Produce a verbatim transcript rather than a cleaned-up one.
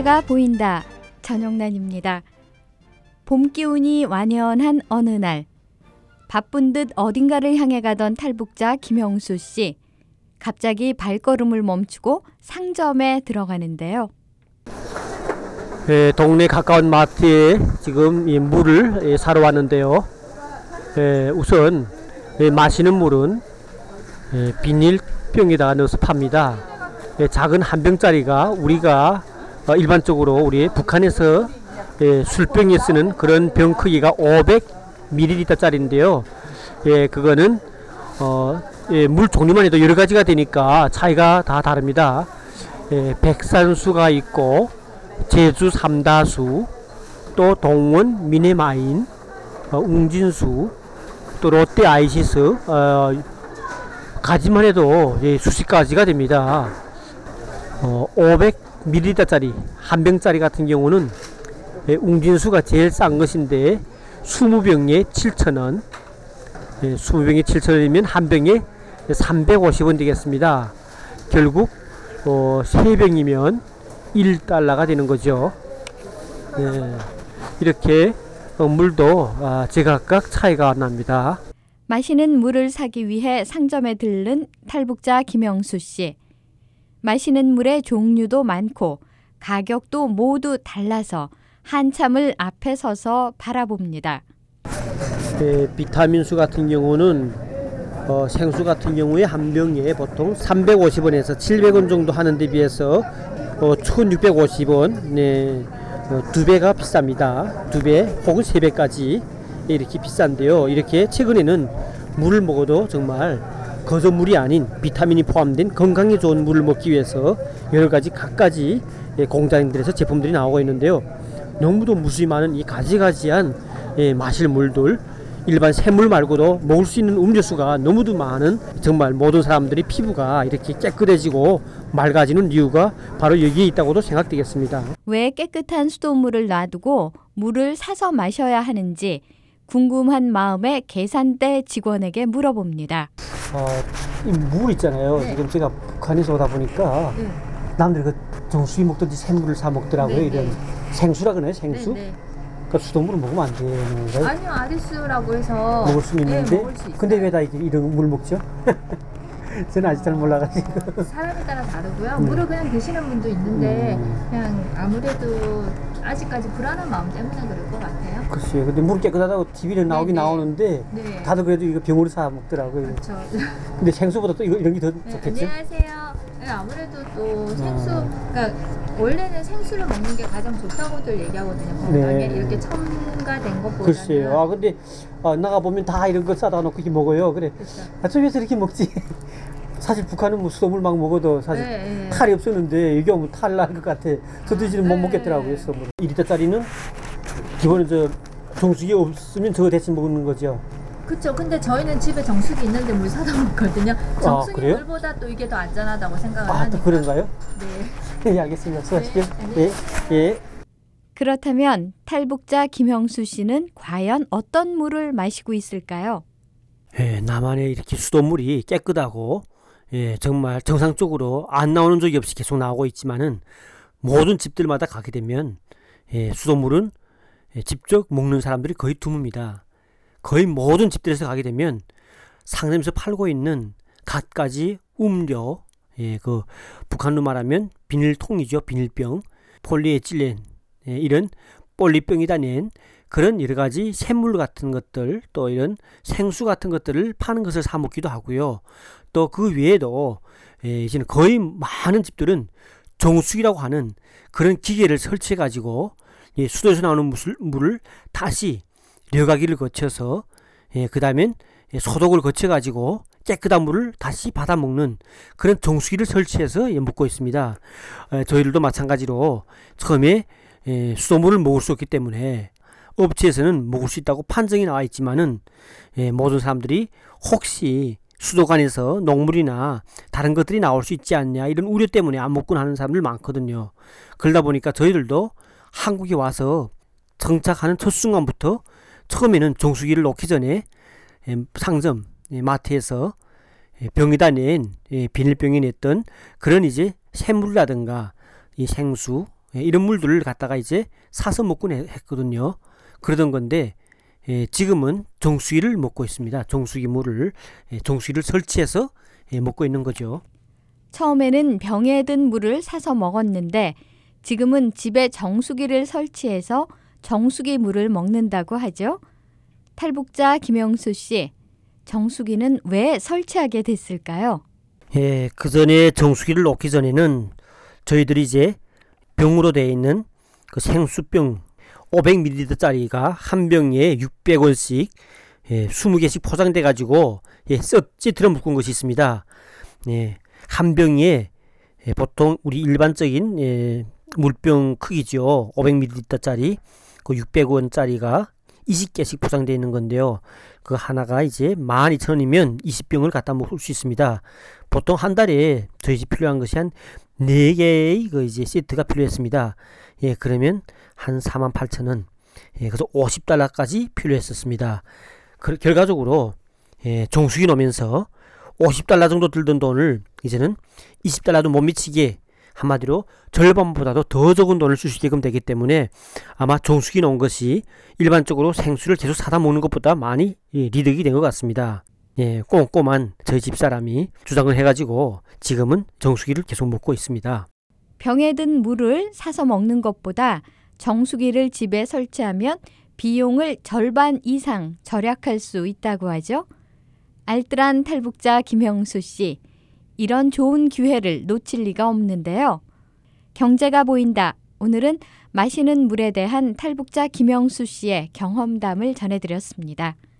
바다가 보인다. 전영란입니다. 봄 기운이 완연한 어느 날 바쁜 듯 어딘가를 향해 가던 탈북자 김영수 씨. 갑자기 발걸음을 멈추고 상점에 들어가는데요. 예, 동네 가까운 마트에 지금 이 물을 예, 사러 왔는데요. 예, 우선 예, 마시는 물은 예, 비닐병에다가 넣어서 팝니다. 예, 작은 한 병짜리가 우리가 어, 일반적으로 우리 북한에서 예, 술병에 쓰는 그런 병 크기가 오백 밀리리터짜리인데요. 예, 그거는 어, 예, 물 종류만 해도 여러 가지가 되니까 차이가 다 다릅니다. 예, 백산수가 있고 제주 삼다수, 또 동원 미네마인, 어, 웅진수, 또 롯데 아이시스, 어, 가지만 해도 예, 수십 가지가 됩니다. 어, 오백 밀리리터짜리 한 병짜리 같은 경우는 예, 웅진수가 제일 싼 것인데 이십 병에 칠천 원, 예, 이십 병에 칠천 원이면 한 병에 삼백오십 원 되겠습니다. 결국 어, 세 병이면 일 달러가 되는 거죠. 예, 이렇게 어, 물도 아, 제각각 차이가 납니다. 마시는 물을 사기 위해 상점에 들른 탈북자 김영수 씨. 마시는 물의 종류도 많고 가격도 모두 달라서 한참을 앞에 서서 바라봅니다. 예, 비타민수 같은 경우는 어, 생수 같은 경우에 한 병에 보통 삼백오십 원에서 칠백 원 정도 하는 데 비해서 어, 천육백오십 원, 네, 어, 두 배가 비쌉니다. 두 배 혹은 세 배까지 이렇게 비싼데요. 이렇게 최근에는 물을 먹어도 정말 거저물이 아닌 비타민이 포함된 건강에 좋은 물을 먹기 위해서 여러 가지 각가지 예, 공장들에서 제품들이 나오고 있는데요. 너무도 무수히 많은 이 가지가지한 예, 마실 물들, 일반 샘물 말고도 먹을 수 있는 음료수가 너무도 많은, 정말 모든 사람들이 피부가 이렇게 깨끗해지고 맑아지는 이유가 바로 여기에 있다고도 생각되겠습니다. 왜 깨끗한 수돗물을 놔두고 물을 사서 마셔야 하는지 궁금한 마음에 계산대 직원에게 물어봅니다. 어, 이 물 있잖아요. 네. 지금 제가 북한에서 오다 보니까 네. 남들이 그 정수기 먹든지 샘물을 사 먹더라고요. 네, 이런 네. 생수라 그러나요? 생수? 네, 네. 그러니까 수돗물을 먹으면 안 되는 건가요? 아니요, 아리수라고 해서 먹을 수 있는데. 네, 먹을 수 있어요. 근데 왜 다 이런 물 먹죠? 저는 아직 잘 몰라가지고. 사람에 따라 다르고요. 음. 물을 그냥 드시는 분도 있는데 음. 그냥 아무래도 아직까지 불안한 마음 때문에 그럴 것 같아요. 글쎄요. 근데 물 깨끗하다고 티비에 나오긴 네네. 나오는데 네. 다들 그래도 이거 병으로 사 먹더라고요. 그렇죠. 근데 생수보다 또 이거, 이런 게 더 네, 좋겠죠? 안녕하세요. 네, 아무래도 또 생수, 어. 그러니까 원래는 생수를 먹는 게 가장 좋다고들 얘기하거든요. 건강에 네. 이렇게 첨가된 것보다는. 글쎄요. 아 근데 어, 나가보면 다 이런 거 싸다 놓고 이렇게 먹어요. 그래. 그렇죠. 아, 좀 해서 이렇게 먹지. 사실 북한은 뭐 수돗물 막 먹어도 사실 네, 네. 탈이 없었는데 여기 오면 탈 날 것 같아. 저 드시는 못 네. 먹겠더라고요. 수돗물. 이 리터짜리는 기본은 저 정수기 없으면 저거 대신 먹는 거죠. 그렇죠. 근데 저희는 집에 정수기 있는데 물 사다 먹거든요. 정수기 그래요? 물보다 또 이게 더 안전하다고 생각을 아, 하니까. 또 그런가요? 네. 예, 알겠습니다. 수고하십시오. 네, 예, 예. 그렇다면 탈북자 김영수 씨는 과연 어떤 물을 마시고 있을까요? 예, 남한에 이렇게 수돗물이 깨끗하고 예, 정말 정상적으로 안 나오는 적이 없이 계속 나오고 있지만은 모든 집들마다 가게 되면 예, 수돗물은 예, 직접 먹는 사람들이 거의 드뭅니다. 거의 모든 집들에서 가게 되면 상점에서 팔고 있는 갖가지 음료, 예, 그 북한으로 말하면 비닐통이죠. 비닐병, 폴리에틸렌, 예, 이런 폴리병이다 낸 그런 여러 가지 샘물 같은 것들, 또 이런 생수 같은 것들을 파는 것을 사 먹기도 하고요. 또 그 외에도 예, 이제는 거의 많은 집들은 정수기라고 하는 그런 기계를 설치해 가지고 예, 수도에서 나오는 물을, 물을 다시 려가기를 거쳐서 예, 그 다음엔 예, 소독을 거쳐 가지고 깨끗한 물을 다시 받아 먹는 그런 정수기를 설치해서 예, 먹고 있습니다. 예, 저희들도 마찬가지로 처음에 예, 수돗물을 먹을 수 없기 때문에 업체에서는 먹을 수 있다고 판정이 나와 있지만은 예, 모든 사람들이 혹시 수도관에서 녹물이나 다른 것들이 나올 수 있지 않냐 이런 우려 때문에 안 먹곤 하는 사람들 많거든요. 그러다 보니까 저희들도 한국에 와서 정착하는 첫 순간부터 처음에는 정수기를 놓기 전에 예, 상점, 예, 마트에서 예, 병에다 낸 예, 비닐병에 냈던 그런 이제 샘물이라든가 이 생수, 예, 이런 물들을 갖다가 이제 사서 먹곤 해- 했거든요. 그러던 건데 예, 지금은 정수기를 먹고 있습니다. 정수기 물을 예, 정수기를 설치해서 예, 먹고 있는 거죠. 처음에는 병에 든 물을 사서 먹었는데 지금은 집에 정수기를 설치해서 정수기 물을 먹는다고 하죠. 탈북자 김영수 씨, 정수기는 왜 설치하게 됐을까요? 예, 그 전에 정수기를 놓기 전에는 저희들이 이제 병으로 되어 있는 그 생수병 오백 밀리리터짜리가 한 병에 육백 원씩 예, 이십 개씩 포장돼 가지고 예, 썩지 들어묶은 것이 있습니다. 예, 한 병에 예, 보통 우리 일반적인 예, 물병 크기죠. 오백 밀리리터짜리 그 육백 원짜리가 이십 개씩 포장되어 있는 건데요. 그 하나가 이제 만 이천 원이면 이십 병을 갖다 먹을 수 있습니다. 보통 한 달에 저희 집 필요한 것이 한 네 개의 그 이제 세트가 필요했습니다. 예, 그러면 한 사만 팔천 원. 예, 그래서 오십 달러까지 필요했었습니다. 그, 결과적으로 예, 정수기 놓으면서 오십 달러 정도 들던 돈을 이제는 이십 달러도 못 미치게 한마디로 절반보다도 더 적은 돈을 쓸 수 있게끔 되기 때문에 아마 정수기 놓은 것이 일반적으로 생수를 계속 사다 먹는 것보다 많이 예, 이득이 된 것 같습니다. 예, 꼼꼼한 저희 집사람이 주장을 해가지고 지금은 정수기를 계속 먹고 있습니다. 병에 든 물을 사서 먹는 것보다 정수기를 집에 설치하면 비용을 절반 이상 절약할 수 있다고 하죠. 알뜰한 탈북자 김영수 씨, 이런 좋은 기회를 놓칠 리가 없는데요. 경제가 보인다. 오늘은 마시는 물에 대한 탈북자 김영수 씨의 경험담을 전해드렸습니다.